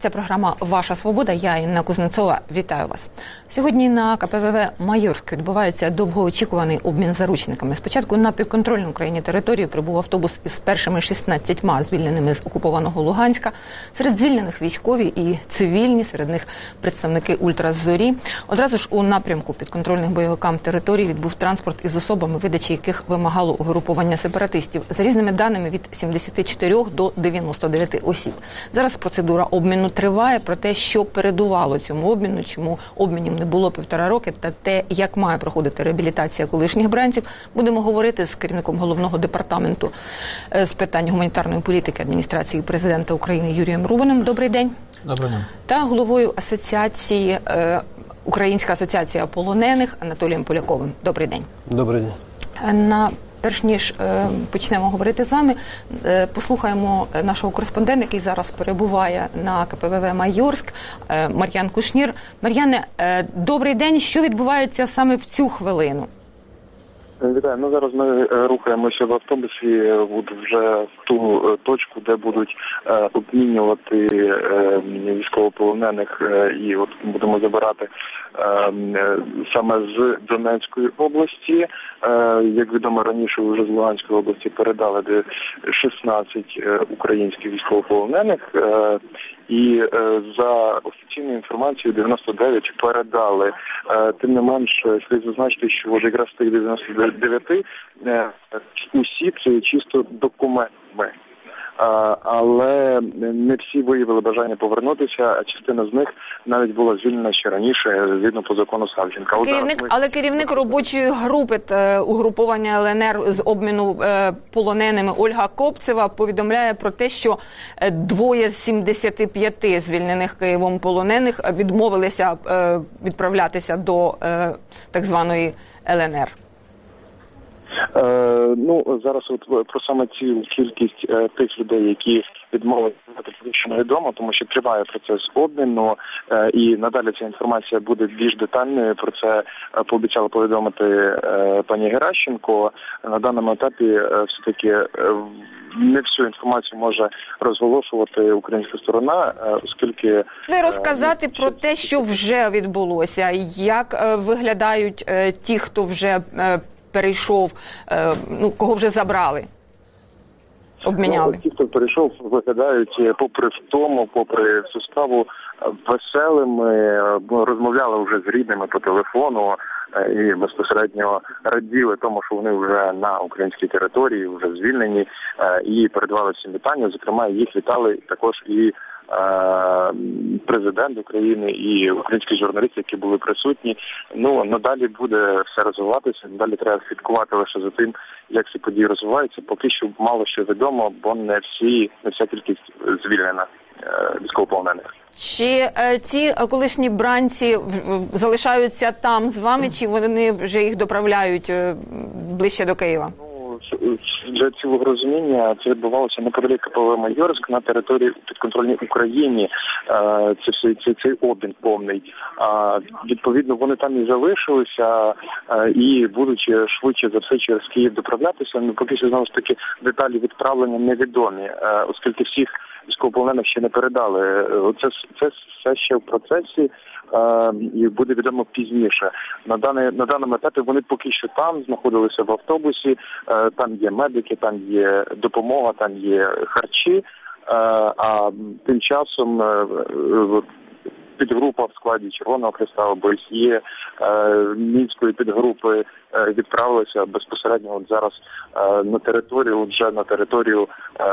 Це програма «Ваша свобода». Я, Інна Кузнецова, вітаю вас. Сьогодні на КПВВ «Майорськ» відбувається довгоочікуваний обмін заручниками. Спочатку на підконтрольну Україні територію прибув автобус із першими 16 звільненими з окупованого Луганська. Серед звільнених військові і цивільні, серед них представники «Ультра-Зорі». Одразу ж у напрямку підконтрольних бойовикам території відбув транспорт із особами, видачі яких вимагало угрупування сепаратистів. За різними даними, від 74 до 99 осіб. Зараз процедура обміну триває. Про те, що передувало цьому обміну, чому обмінів не було 1,5 роки, та те, як має проходити реабілітація колишніх бранців, будемо говорити з керівником головного департаменту з питань гуманітарної політики адміністрації президента України Юрієм Рубаним. Добрий день. Добрий день. Та головою асоціації Українська асоціація полонених Анатолієм Поляковим. Добрий день. Добрий день. Перш ніж почнемо говорити з вами, послухаємо нашого кореспондента, який зараз перебуває на КПВВ «Майорськ», Мар'ян Кушнір. Мар'яне, добрий день. Що відбувається саме в цю хвилину? Вітаю. Зараз ми рухаємося в автобусі вже в ту точку, де будуть обмінювати військовополонених, і будемо забирати саме з Донецької області. Як відомо, раніше вже з Луганської області передали 16 українських військовополонених, і за офіційною інформацією 99 передали. Тим не менш, слід зазначити, що якраз з тих 99 усі це чисто документами. Але не всі виявили бажання повернутися, а частина з них навіть була звільнена ще раніше, згідно по закону Савченка. Але керівник робочої групи угруповання ЛНР з обміну полоненими Ольга Копцева повідомляє про те, що 2 з 75 звільнених Києвом полонених відмовилися відправлятися до так званої ЛНР. Зараз про саме цю кількість тих людей, які відмовилися, що невідомо, тому що триває процес обміну, і надалі ця інформація буде більш детальною. Про це пообіцяла повідомити пані Геращенко. На даному етапі все-таки не всю інформацію може розголошувати українська сторона, оскільки... Ви розказати про те, що вже відбулося, як виглядають ті, хто вже перейшов, кого вже забрали, обміняли? Ті, хто перейшов, виглядають, попри втому, попри всю справу, веселими, розмовляли вже з рідними по телефону і безпосередньо раділи тому, що вони вже на українській території, вже звільнені, і передавали всім вітання. Зокрема, їх вітали також і президент України, і українські журналісти, які були присутні. Надалі буде все розвиватися, надалі треба слідкувати лише за тим, як ці події розвиваються. Поки що мало що відомо, бо не вся кількість звільнена військовополонених. Чи ці колишні бранці залишаються там з вами, чи вони вже їх доправляють ближче до Києва? Для цього розуміння це відбувалося неподалік КПВВ «Майорськ» на території підконтрольній Україні. Цей обмін повний. Відповідно, вони там і залишилися, і будуть швидше за все через Київ доправлятися. Поки що, знову ж таки, деталі відправлення невідомі, оскільки всіх військовополонених ще не передали. Це все ще в процесі. І буде відомо пізніше. На даному етапі вони поки що там знаходилися в автобусі, там є медики, там є допомога, там є харчі, а тим часом підгрупа в складі Червоного Хреста, ОБСЄ, Мінської підгрупи відправилися безпосередньо зараз на територію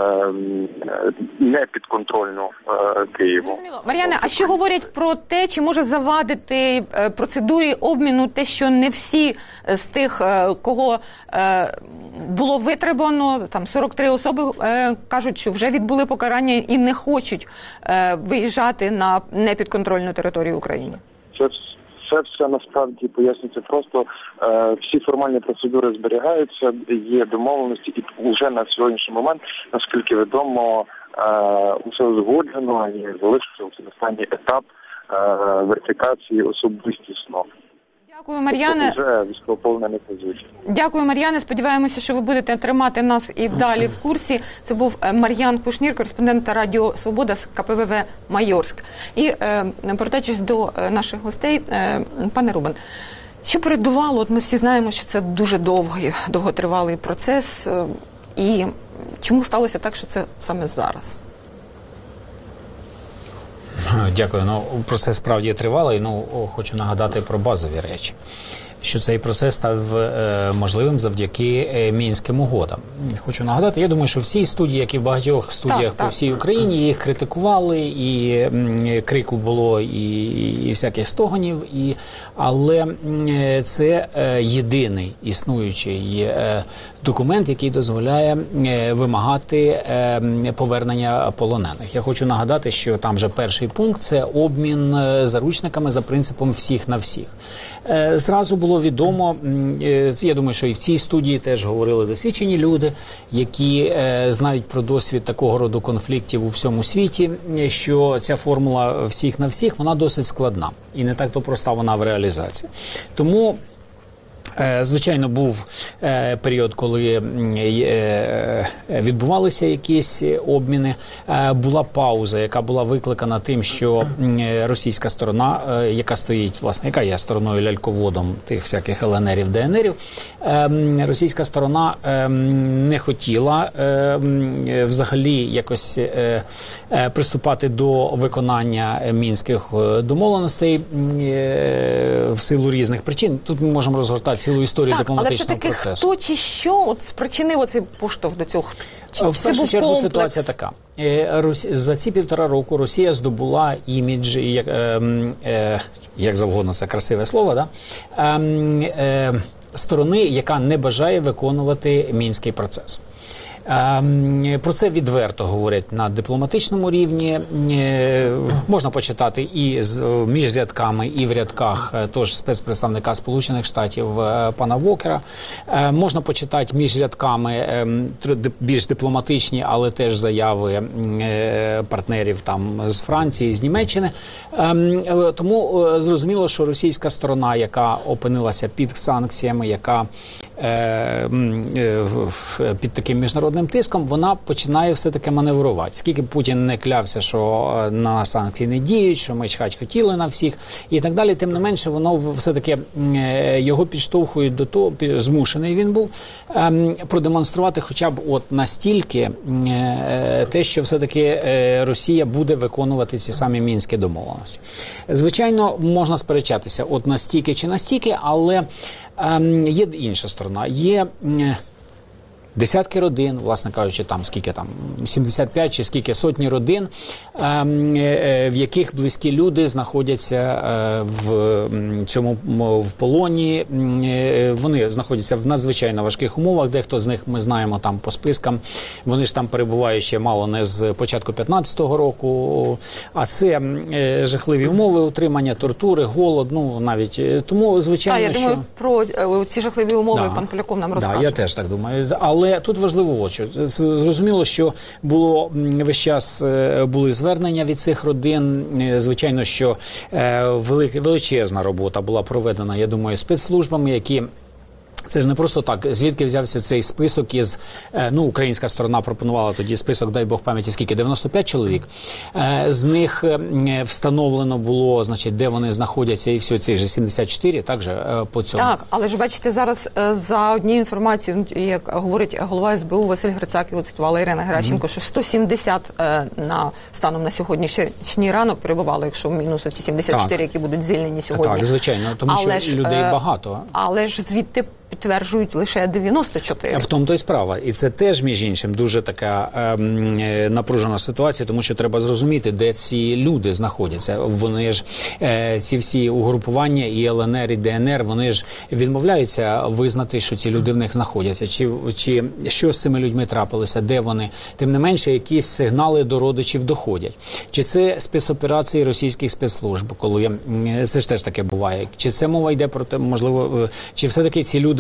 непідконтрольну Києву. Мар'яне, а що говорять про те, чи може завадити процедурі обміну те, що не всі з тих, кого було витребано, там 43 особи кажуть, що вже відбули покарання і не хочуть виїжджати на непідконтрольну територію України? Це все насправді пояснюється просто. Всі формальні процедури зберігаються, є домовленості, і вже на сьогоднішній момент, наскільки відомо, усе узгоджено і залишився останній етап верифікації особистісно. Дякую, Мар'яне. Вже військовополонених везуть. Дякую, Мар'яне. Сподіваємося, що ви будете тримати нас і далі в курсі. Це був Мар'ян Кушнір, кореспондент Радіо Свобода з КПВВ Майорськ. І повертаючись до наших гостей, пане Рубан, що передувало? От ми всі знаємо, що це дуже довготривалий процес. І чому сталося так, що це саме зараз? Дякую. Процес справді тривалий. Хочу нагадати про базові речі. Що цей процес став можливим завдяки Мінським угодам. Хочу нагадати, я думаю, що всі студії, як і в багатьох студіях по всій Україні, їх критикували, і крику було, і всяких стогонів, але це єдиний існуючий документ, який дозволяє вимагати повернення полонених. Я хочу нагадати, що там вже перший пункт – це обмін заручниками за принципом всіх на всіх. Зразу було відомо, я думаю, що і в цій студії теж говорили досвідчені люди, які знають про досвід такого роду конфліктів у всьому світі, що ця формула всіх на всіх, вона досить складна. І не так-то проста вона в реалізації. Тому звичайно, був період, коли відбувалися якісь обміни. Була пауза, яка була викликана тим, що російська сторона, яка стоїть, власне, яка є стороною ляльководом тих всяких ЛНРів, ДНРів, російська сторона не хотіла взагалі якось приступати до виконання мінських домовленостей в силу різних причин. Тут ми можемо розгортати цілу історію дипломатичного процесу. Але все-таки хто чи що спричинив оцей поштовх до цього? В першу чергу ситуація така. За ці 1,5 року Росія здобула імідж, як завгодно це красиве слово, сторони, яка не бажає виконувати Мінський процес. Про це відверто говорять на дипломатичному рівні. Можна почитати і між рядками, і в рядках тож спецпредставника Сполучених Штатів пана Вокера. Можна почитати між рядками більш дипломатичні, але теж заяви партнерів там з Франції, з Німеччини. Тому зрозуміло, що російська сторона, яка опинилася під санкціями, яка під таким міжнародним тиском, вона починає все-таки маневрувати. Скільки Путін не клявся, що на санкції не діють, що ми чхать хотіли на всіх і так далі, тим не менше, воно все-таки його підштовхує до того, змушений він був, продемонструвати хоча б от настільки те, що все-таки Росія буде виконувати ці самі мінські домовленості. Звичайно, можна сперечатися от настільки чи настільки, але є інша сторона. Є десятки родин, власне кажучи, там скільки там 75 чи скільки сотні родин, в яких близькі люди знаходяться в полоні. Вони знаходяться в надзвичайно важких умовах. Дехто з них ми знаємо там по спискам. Вони ж там перебувають ще мало не з початку 15-го року. А це жахливі умови утримання, тортури, голод. навіть тому звичайно, я думаю, про ці жахливі умови пан Поляков нам розкаже. Я теж так думаю. Але тут важливо, що зрозуміло, що було весь час були звернення від цих родин. Звичайно, що величезна робота була проведена, я думаю, спецслужбами, які... Це ж не просто так. Звідки взявся цей список із... українська сторона пропонувала тоді список, дай Бог пам'яті, скільки? 95 чоловік. З них встановлено було, значить, де вони знаходяться, і все, цих же 74, так же, по цьому. Так, але ж бачите, зараз за однією інформацією, як говорить голова СБУ Василь Грицак, його цитувала Ірина Геращенко, що 170 станом на сьогоднішній ранок перебувало, якщо мінус ці 74, які будуть звільнені сьогодні. Так, звичайно, тому що людей багато. Але ж звідти підтверджують лише 94. В тому то й справа. І це теж, між іншим, дуже така напружена ситуація, тому що треба зрозуміти, де ці люди знаходяться. Вони ж, ці всі угрупування, і ЛНР, і ДНР, вони ж відмовляються визнати, що ці люди в них знаходяться. Чи що з цими людьми трапилося, де вони. Тим не менше, якісь сигнали до родичів доходять. Чи це спецоперації російських спецслужб, коли це ж теж таке буває. Чи це мова йде про те, можливо, чи все-таки ці люди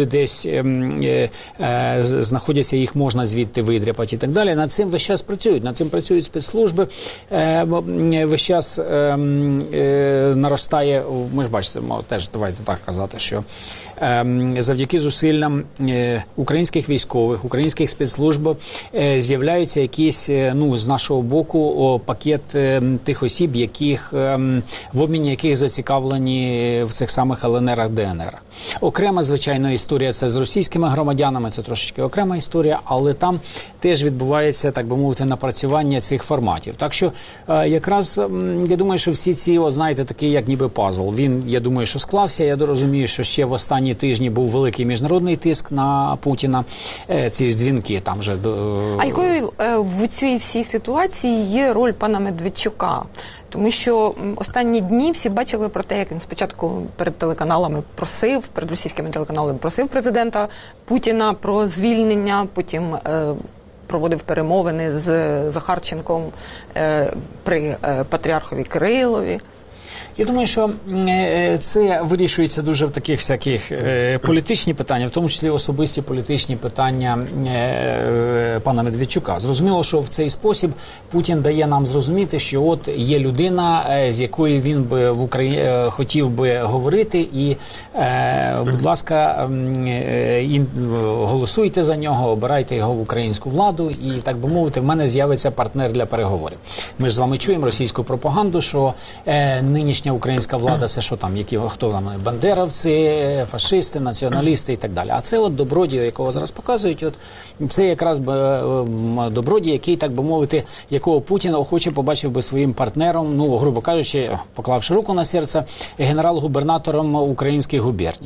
люди десь знаходяться, їх можна звідти видряпати і так далі. Над цим весь час працюють. Над цим працюють спецслужби. Весь час наростає, ми ж бачимо, теж давайте так казати, що завдяки зусиллям українських військових, українських спецслужб з'являються якісь, з нашого боку, пакет тих осіб, в обміні яких зацікавлені в цих самих ЛНР, ДНР. Окрема, звичайно, історія це з російськими громадянами, це трошечки окрема історія, але там теж відбувається, так би мовити, напрацювання цих форматів. Так що, якраз, я думаю, що всі ці, знаєте, такий, як ніби пазл, він, я думаю, що склався. Я розумію, що ще в останні тижні був великий міжнародний тиск на Путіна, ці ж дзвінки там вже... А якою в цій всій ситуації є роль пана Медведчука? Тому що останні дні всі бачили про те, як він спочатку перед телеканалами просив, перед російськими телеканалами просив президента Путіна про звільнення, потім проводив перемовини з Захарченком при патріархові Кирилові. Я думаю, що це вирішується дуже в таких всяких політичні питання, в тому числі особисті політичні питання пана Медведчука. Зрозуміло, що в цей спосіб Путін дає нам зрозуміти, що от є людина, з якою він би в Україні хотів би говорити, і, будь ласка, голосуйте за нього, обирайте його в українську владу, і, так би мовити, в мене з'явиться партнер для переговорів. Ми ж з вами чуємо російську пропаганду, що нинішня українська влада, це що там, хто там, бандеровці, фашисти, націоналісти і так далі. А це от добродій, якого зараз показують, от це якраз добродій, який, так би мовити, якого Путін охоче побачив би своїм партнером, грубо кажучи, поклавши руку на серце, генерал-губернатором українських губерній.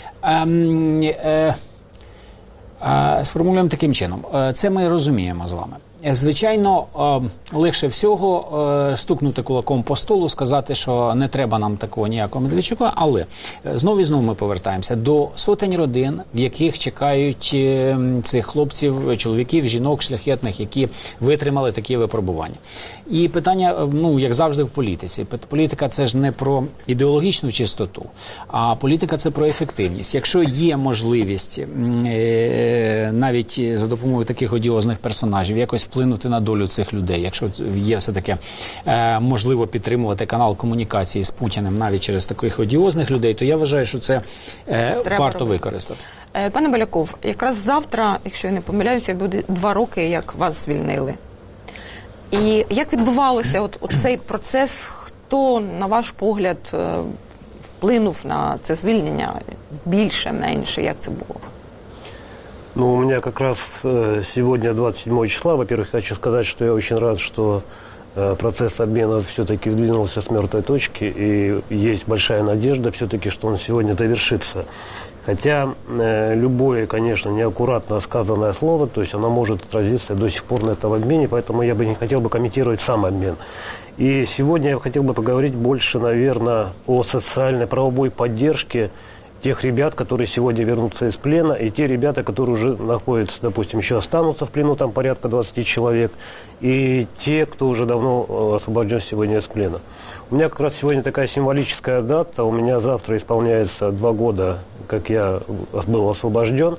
Сформулюємо таким чином. Це ми розуміємо з вами. Звичайно, легше всього стукнути кулаком по столу, сказати, що не треба нам такого ніякого Медведчука, але знову і знову ми повертаємося до сотень родин, в яких чекають цих хлопців, чоловіків, жінок шляхетних, які витримали такі випробування. І питання, як завжди в політиці. Політика – це ж не про ідеологічну чистоту, а політика – це про ефективність. Якщо є можливість навіть за допомогою таких одіозних персонажів якось вплинути на долю цих людей, якщо є все-таки можливо підтримувати канал комунікації з Путіним навіть через таких одіозних людей, то я вважаю, що це варто використати. Пане Баляков, якраз завтра, якщо я не помиляюся, буде 2 роки, як вас звільнили. І як відбувалося цей процес, хто, на ваш погляд, вплинув на це звільнення більше, менше, як це було? У меня как раз сегодня, 27 числа, во-первых, хочу сказать, что я очень рад, что процесс обмена все-таки сдвинулся с мертвой точки, и есть большая надежда все-таки, что он сегодня довершится. Хотя любое, конечно, неаккуратно сказанное слово, то есть оно может отразиться до сих пор на этом обмене, поэтому я бы не хотел бы комментировать сам обмен. И сегодня я хотел бы поговорить больше, наверное, о социальной правовой поддержке тех ребят, которые сегодня вернутся из плена, и те ребята, которые уже находятся, допустим, еще останутся в плену, там порядка 20 человек, и те, кто уже давно освобожден сегодня из плена. У меня как раз сегодня такая символическая дата, у меня завтра исполняется 2 года, как я был освобожден,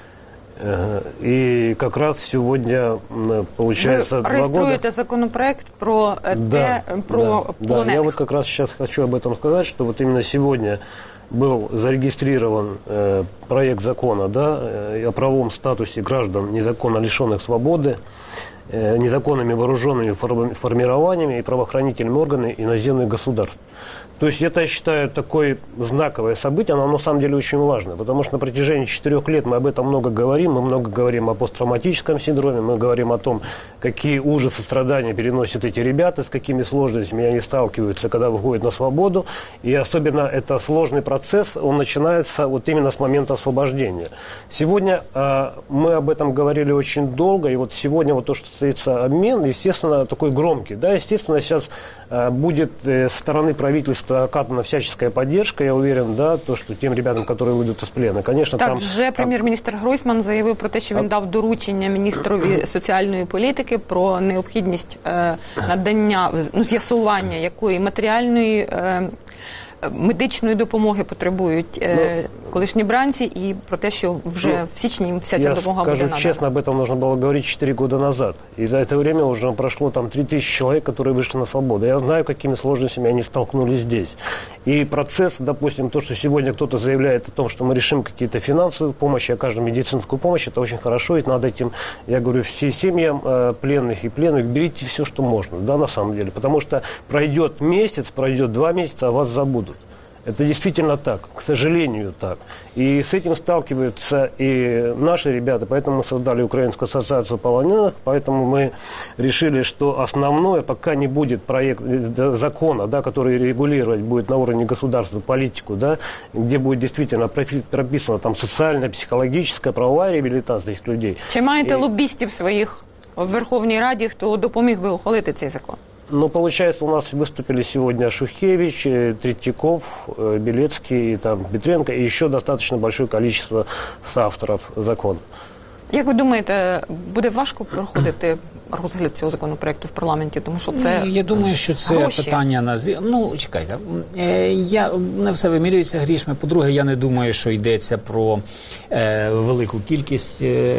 и как раз сегодня, получается, 2 года... Вы реєструєте законопроект про полонених. Да, я вот как раз сейчас хочу об этом сказать, что вот именно сегодня был зарегистрирован проект закона о правовом статусе граждан, незаконно лишенных свободы, незаконными вооруженными формированиями и правоохранительными органами иноземных государств. То есть это, я считаю, такое знаковое событие, оно на самом деле очень важно, потому что на протяжении 4 лет мы об этом много говорим, мы много говорим о посттравматическом синдроме, мы говорим о том, какие ужасы, страдания переносят эти ребята, с какими сложностями они сталкиваются, когда выходят на свободу, и особенно это сложный процесс, он начинается вот именно с момента освобождения. Сегодня мы об этом говорили очень долго, и вот сегодня вот то, что состоится обмен, естественно, такой громкий, естественно, сейчас будет со стороны правительства оказана всяческая поддержка, я уверен, то, что тем ребятам, которые выйдут из плена, конечно, так, там... вже прем'єр-міністр Гройсман заявив про те, що він дав доручення міністрові соціальної політики про необхідність надання, з'ясування якої матеріальної медичної допомоги потребують колишні бранці, і про те, що вже в січні вся ця допомога буде надана. Я скажу честно, об этом нужно было говорить 4 года назад. И за это время уже прошло там 3000 человек, которые вышли на свободу. Я знаю, какими сложностями они столкнулись здесь. И процесс, допустим, то, что сегодня кто-то заявляет о том, что мы решим какие-то финансовую помощь, окажем медицинскую помощь, это очень хорошо. И надо этим, я говорю, все семьям пленных и пленных, берите все, что можно, да, на самом деле. Потому что пройдет месяц, пройдет 2 месяца, а вас забудут. Это действительно так, к сожалению, так. И с этим сталкиваются и наши ребята, поэтому мы создали Украинскую ассоциацию полоненых, поэтому мы решили, что основное, пока не будет проект закона, да, который регулировать будет на уровне государства политику, да, где будет действительно прописана там социальная, психологическая, правовая реабилитация этих людей. Чи маєте лобістів своїх в Верховній Раді, хто допоміг би ухвалити цей закон? Ну, получается, у нас выступили сегодня Шухевич, Третьяков, Белецкий, там, Петренко и еще достаточно большое количество соавторов закона. Як ви думаєте, буде важко проходити розгляд цього законопроекту в парламенті? Тому що це я думаю, що це гроші. питання назріло. Ну, чекайте, я не все вимірюється грішми. По-друге, я не думаю, що йдеться про велику кількість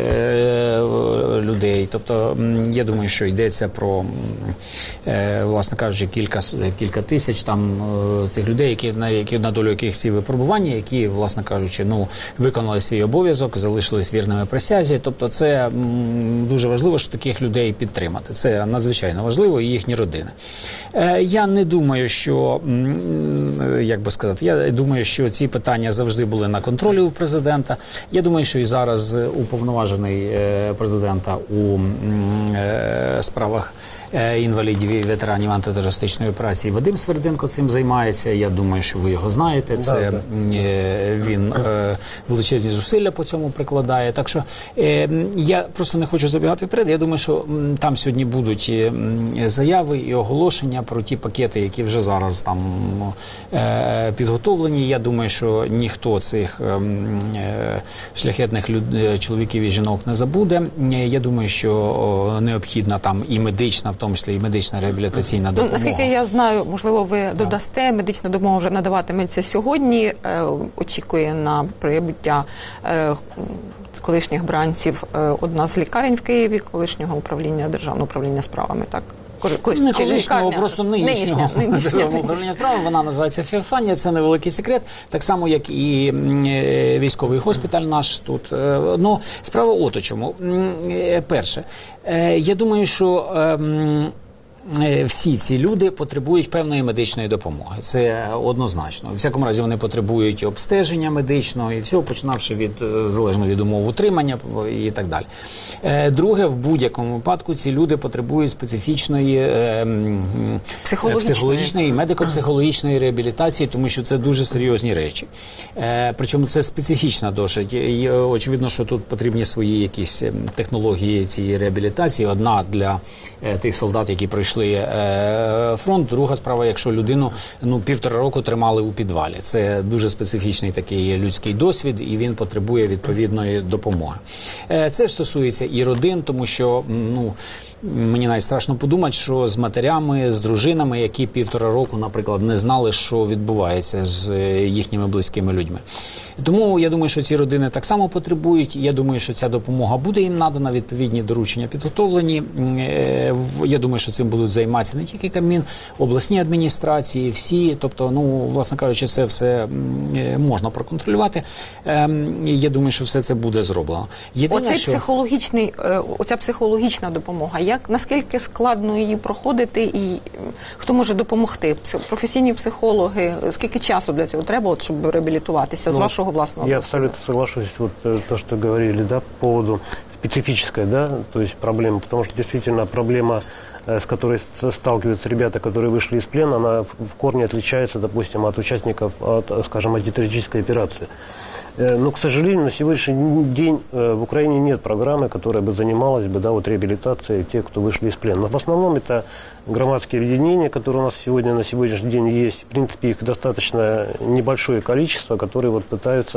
людей. Тобто, я думаю, що йдеться про, власне кажучи, кілька тисяч там цих людей, на долю яких ці випробування, які, власне кажучи, виконали свій обов'язок, залишились вірними присязі. Тобто це дуже важливо, що таких людей підтримати. Це надзвичайно важливо, і їхні родини. Я не думаю, що, як би сказати, я думаю, що ці питання завжди були на контролі у президента. Я думаю, що і зараз уповноважений президента у справах інвалідів і ветеранів антитерористичної операції Вадим Сверденко цим займається. Я думаю, що ви його знаєте. Це він величезні зусилля по цьому прикладає. Так що я просто не хочу забігати вперед. Я думаю, що там сьогодні будуть заяви і оголошення про ті пакети, які вже зараз там підготовлені. Я думаю, що ніхто цих шляхетних чоловіків і жінок не забуде. Я думаю, що необхідна там і медична, в тому числі і медична реабілітаційна допомога. Наскільки я знаю, можливо, ви додасте, медична допомога вже надаватиметься сьогодні, очікує на прибуття колишніх бранців одна з лікарень в Києві, колишнього управління Державного управління справами, так? Не колишнього, просто нинішнього Державного управління справами. Вона називається Феофанія, це невеликий секрет. Так само, як і військовий госпіталь наш тут. Ну, справа от у чому. Перше, я думаю, що всі ці люди потребують певної медичної допомоги. Це однозначно. У всякому разі, вони потребують обстеження медичного і всього, починавши від, залежно від умов утримання і так далі. Друге, в будь-якому випадку ці люди потребують специфічної психологічної і медико-психологічної реабілітації, тому що це дуже серйозні речі. Причому це специфічна досить. І очевидно, що тут потрібні свої якісь технології цієї реабілітації. Одна для тих солдат, які пройшли фронт. Друга справа, якщо людину 1,5 року тримали у підвалі. Це дуже специфічний такий людський досвід, і він потребує відповідної допомоги. Це ж стосується і родин, тому що, мені навіть страшно подумати, що з матерями, з дружинами, які 1,5 року, наприклад, не знали, що відбувається з їхніми близькими людьми. Тому я думаю, що ці родини так само потребують. Я думаю, що ця допомога буде їм надана, відповідні доручення підготовлені. Я думаю, що цим будуть займатися не тільки Кабмін, обласні адміністрації, всі. Тобто, власне кажучи, це все можна проконтролювати. Я думаю, що все це буде зроблено. Оця психологічна допомога, наскільки складно її проходити і хто може допомогти? Професійні психологи, скільки часу для цього треба, щоб реабілітуватися з вашого власного Я досвіду? абсолютно соглашусь, то, что говорили, по поводу специфической, то есть проблемы, потому что действительно проблема, с которой сталкиваются ребята, которые вышли из плена, она в корне отличается, допустим, от участников, скажем, антитеррористической операции. Но, к сожалению, на сегодняшний день в Украине нет программы, которая бы занималась реабилитацией тех, кто вышли из плена. Но в основном это громадские объединения, которые у нас сегодня на сегодняшний день есть. В принципе, их достаточно небольшое количество, которые пытаются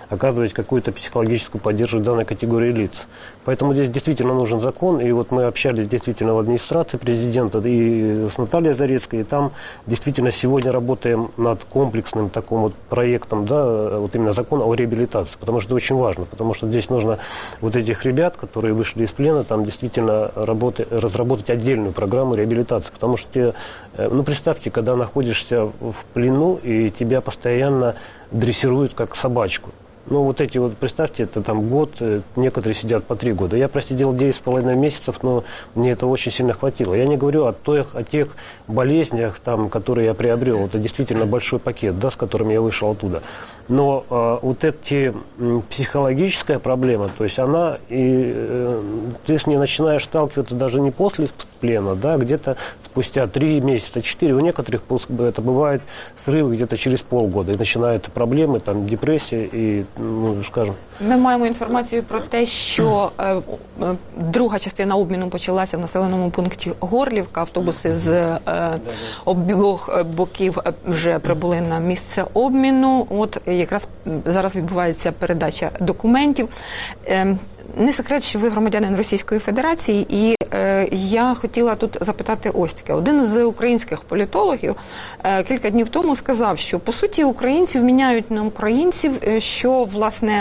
оказывать какую-то психологическую поддержку данной категории лиц. Поэтому здесь действительно нужен закон, и вот мы общались действительно в администрации президента и с Натальей Зарецкой, и там действительно сегодня работаем над комплексным таким вот проектом, да, вот именно закон о реабилитации, потому что это очень важно, потому что здесь нужно вот этих ребят, которые вышли из плена, там действительно разработать отдельную программу реабилитации, потому что, ну, представьте, когда находишься в плену, и тебя постоянно дрессируют как собачку. Ну, вот эти вот, представьте, это там год, некоторые сидят по 3 года. Я просидел 9,5 месяцев, но мне это очень сильно хватило. Я не говорю о тех болезнях, там, которые я приобрел. Это действительно большой пакет, да, с которым я вышел оттуда. Но вот эти психологическая проблема, то есть она, ты с ней начинаешь сталкиваться даже не после плена, да, где-то спустя 3 месяца, 4, у некоторых это бывает срывы где-то через полгода, и начинаются проблемы, там, депрессия і, ну, скажем. Ми маємо інформацію про те, що друга частина обміну почалася в населеному пункті Горлівка. Автобуси з обох боків вже прибули на місце обміну. От якраз зараз відбувається передача документів. Не секрет, що ви громадянин Російської Федерації, і я хотіла тут запитати ось таке. Один з українських політологів кілька днів тому сказав, що, по суті, українців міняють на українців, що, власне,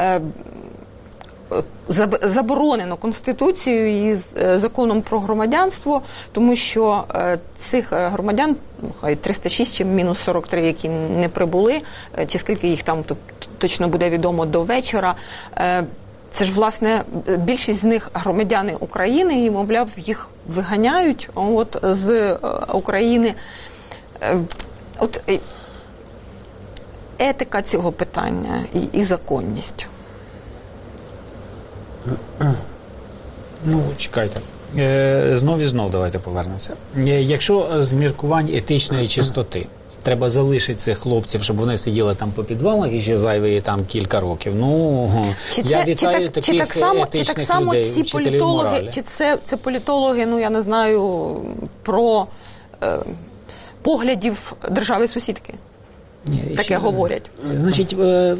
заборонено Конституцією і законом про громадянство, тому що цих громадян, хай 306 чи мінус 43, які не прибули, чи скільки їх там точно буде відомо до вечора, це ж, власне, більшість з них громадяни України, і, мовляв, їх виганяють от, з України. От етика цього питання і законність. Ну, чекайте. Знов і знов давайте повернемося. Якщо з міркувань етичної чистоти треба залишити цих хлопців, щоб вони сиділи там по підвалах і ще зайві там кілька років. Ну, я вітаю таких етичних людей, ці політологи, чи це політологи, ну, я не знаю, про поглядів держави-сусідки? Таке говорять. Значить,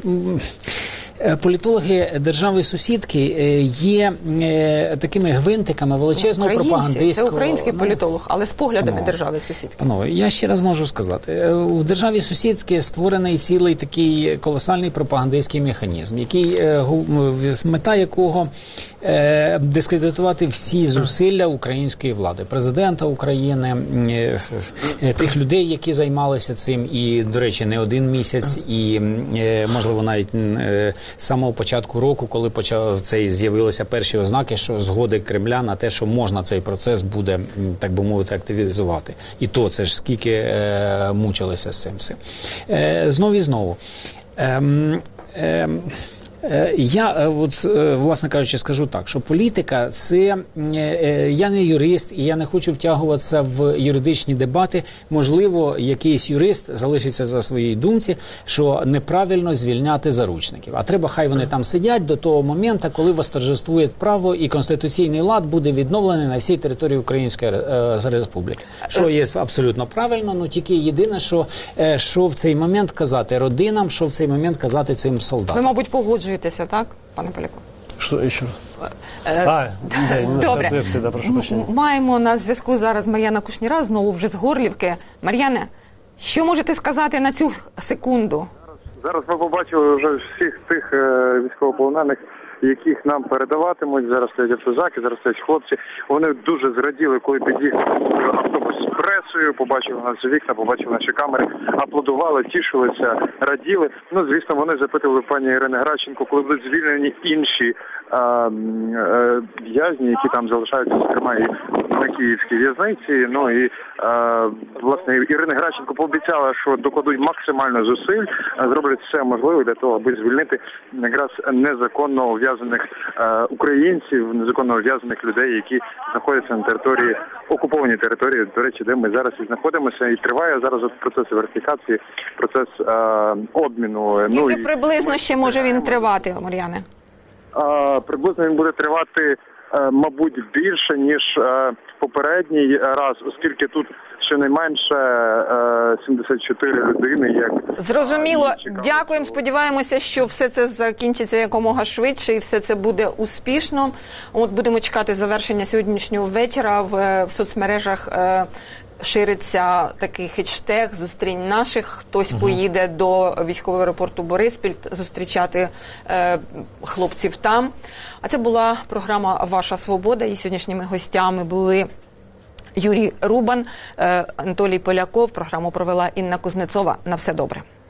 політологи держави-сусідки є такими гвинтиками величезного пропагандистського... Це український політолог, але з поглядами держави-сусідки. Я ще раз можу сказати. В державі-сусідки створений цілий такий колосальний пропагандистський механізм, мета якого дискредитувати всі зусилля української влади, президента України, тих людей, які займалися цим, і, до речі, не один місяць, і, можливо, навіть з самого початку року, коли з'явилися перші ознаки, що згоди Кремля на те, що можна цей процес буде, так би мовити, активізувати. І то це ж скільки мучилися з цим всім. Знову і знову. Я, власне кажучи, скажу так, що політика – це, я не юрист, і я не хочу втягуватися в юридичні дебати. Можливо, якийсь юрист залишиться за своїй думці, що неправильно звільняти заручників. А треба, хай вони там сидять до того моменту, коли восторжествує право і конституційний лад буде відновлений на всій території Української Республіки. Що є абсолютно правильно, ну тільки єдине, що в цей момент казати родинам, що в цей момент казати цим солдатам. Ви, мабуть, погоджуєтеся, так, пане Поляку? Що ще? Добре. Маємо на зв'язку зараз Мар'яна Кушніра, знову вже з Горлівки. Мар'яне, що можете сказати на цю секунду? Зараз ми побачили вже всіх тих військовополонених, яких нам передаватимуть. Зараз стоять автозаки, зараз стоять хлопці. Вони дуже зраділи, коли під'їхав автобус з пресою, побачили наші вікна, побачили наші камери, аплодували, тішилися, раділи. Ну, звісно, вони запитували пані Ірини Гращенко, коли будуть звільнені інші в'язні, які там залишаються, зокрема, і на київській в'язниці. Ну і, власне, Ірина Гращенко пообіцяла, що докладуть максимально зусиль, зроблять все можливе для того, аби звільнити якраз незаконно ув'язаних українців, незаконно ув'язаних людей, які знаходяться на території, окупованій території, до речі, де ми зараз і знаходимося. І триває зараз процес верифікації, процес обміну. Скільки приблизно ще може він тривати, Мар'яне? Приблизно він буде тривати, мабуть, більше, ніж попередній раз, оскільки тут щонайменше 74 людини, як Зрозуміло. чекали. Дякуємо. Сподіваємося, що все це закінчиться якомога швидше і все це буде успішно. От будемо чекати завершення сьогоднішнього вечора. В соцмережах шириться такий хештег «Зустрінь наших». Хтось поїде до військового аеропорту Бориспіль зустрічати хлопців там. А це була програма «Ваша свобода». І сьогоднішніми гостями були Юрій Рубан, Анатолій Поляков. Програму провела Інна Кузнецова. На все добре.